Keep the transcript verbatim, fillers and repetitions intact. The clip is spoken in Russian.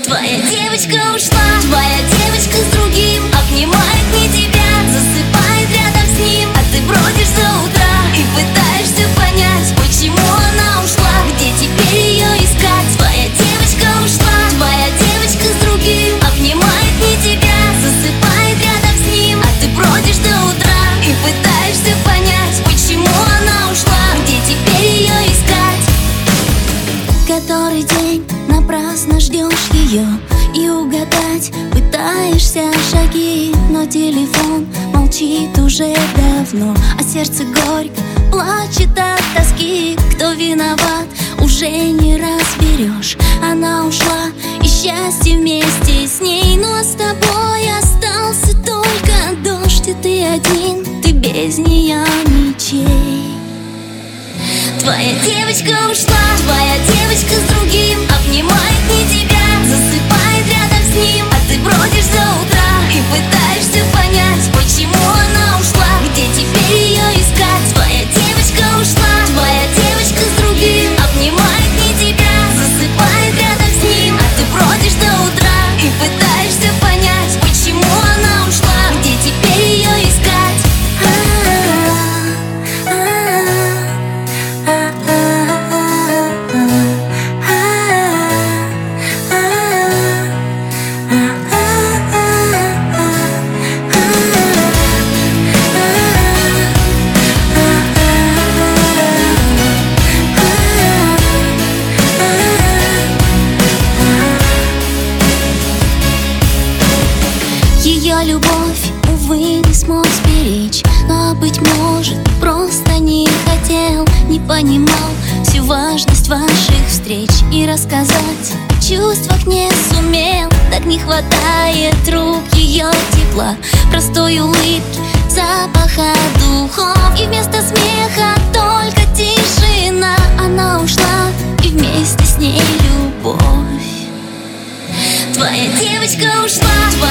Твоя девочка ушла, твоя девочка с другим обнимает не тебя, засыпает рядом с ним, а ты бродишь до утра и пытаешься понять, почему она ушла, где теперь ее искать. Твоя девочка ушла, твоя девочка с другим обнимает не тебя, засыпает рядом с ним, а ты бродишь до утра и пытаешься понять, почему она ушла, где теперь ее искать. Который день напрасно ждешь ее и угадать пытаешься шаги, но телефон молчит уже давно, а сердце горько плачет от тоски. Кто виноват, уже не разберешь. Она ушла, и счастье вместе с ней, но с тобой остался только дождь, и ты один, ты без нее ничей. Твоя девочка ушла, твоя девочка с другим обнимает не тебя, засыпает рядом с ним, а ты бродишь до утра и пытаешься понять, почему она ушла, где теперь ее искать. Твоя девочка ушла, твоя девочка с другим обнимает не тебя, засыпает рядом с ним, а ты бродишь до утра и пытаешься понять, почему она ушла, где теперь ее искать. Ее любовь, увы, не смог сберечь, но, быть может, просто не хотел, не понимал всю важность ваших встреч и рассказать о чувствах не сумел. Так не хватает рук ее тепла, простой улыбки, запаха духов, и вместо смеха только тишина. Она ушла, и вместе с ней любовь. Твоя девочка ушла.